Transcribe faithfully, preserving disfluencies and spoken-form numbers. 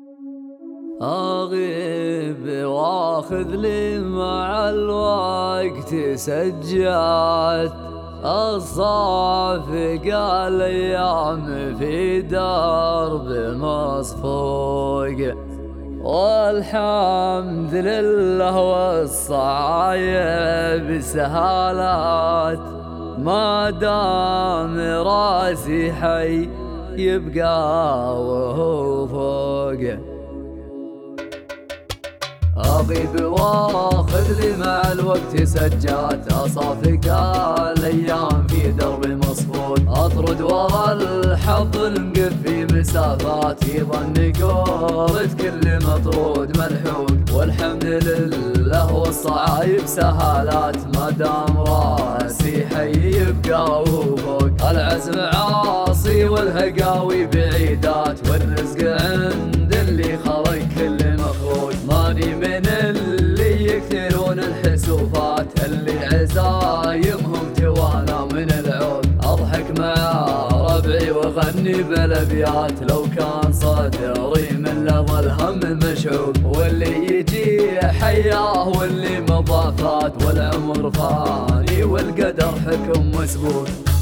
أغيب واخذ لي مع الوقت سجات، الصافق الأيام في درب مصفوق، والحمد لله والصعايب سهالات، ما دام راسي حي يبقى وهو فوق. أغيب واخذ لي مع الوقت سجات، أصافق الأيام في درب مصفوق، أطرد ورا الحظ المقف في مسافات، في ظن كورة كل مطرود ملحوق، والحمد لله والصعايب سهالات، ما دام راسي حي يبقى وهو فوق. العزم عاصي والهقاوي بعيدات، والرزق عند اللي خلق كل مخلوق، ماني من اللي يكثرون الحسوفات، اللي عزايمهم توانى من العود، اضحك مع ربعي واغني بالابيات، لو كان صدري من لظى الهم مشعوب، واللي يجي حياه واللي مضى فات، والعمر فاني والقدر حكم مسبوق.